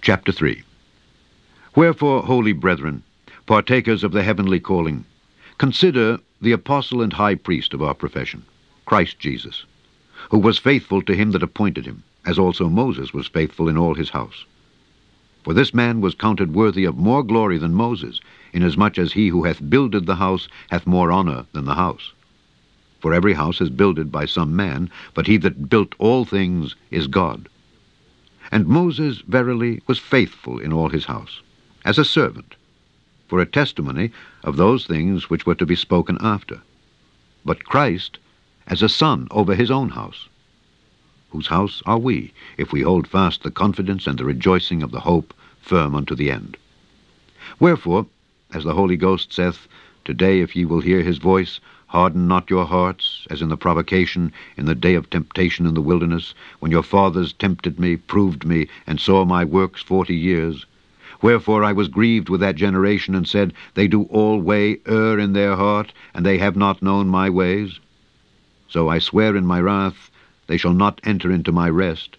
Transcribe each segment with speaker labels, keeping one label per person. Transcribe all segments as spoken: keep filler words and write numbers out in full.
Speaker 1: Chapter three. Wherefore, holy brethren, partakers of the heavenly calling, consider the apostle and high priest of our profession, Christ Jesus, who was faithful to him that appointed him, as also Moses was faithful in all his house. For this man was counted worthy of more glory than Moses, inasmuch as he who hath builded the house hath more honor than the house. For every house is builded by some man, but he that built all things is God. And Moses verily was faithful in all his house, as a servant, for a testimony of those things which were to be spoken after. But Christ as a son over his own house, whose house are we, if we hold fast the confidence and the rejoicing of the hope firm unto the end. Wherefore, as the Holy Ghost saith, Today if ye will hear his voice, harden not your hearts, as in the provocation, in the day of temptation in the wilderness, when your fathers tempted me, proved me, and saw my works forty years. Wherefore I was grieved with that generation, and said, They do all way err in their heart, and they have not known my ways. So I swear in my wrath, they shall not enter into my rest.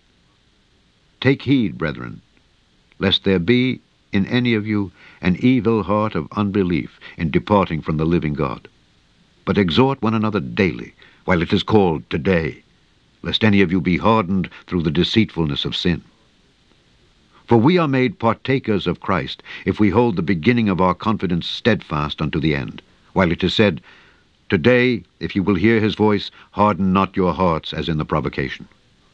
Speaker 1: Take heed, brethren, lest there be in any of you an evil heart of unbelief in departing from the living God. But exhort one another daily, while it is called today, lest any of you be hardened through the deceitfulness of sin. For we are made partakers of Christ, if we hold the beginning of our confidence steadfast unto the end, while it is said, Today, if you will hear his voice, harden not your hearts as in the provocation.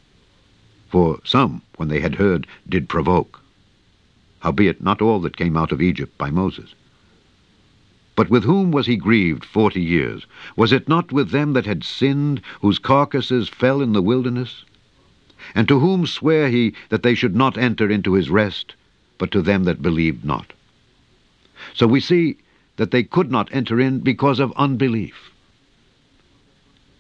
Speaker 1: For some, when they had heard, did provoke. Howbeit not all that came out of Egypt by Moses. But with whom was he grieved forty years? Was it not with them that had sinned, whose carcasses fell in the wilderness? And to whom sware he that they should not enter into his rest, but to them that believed not? So we see that they could not enter in because of unbelief.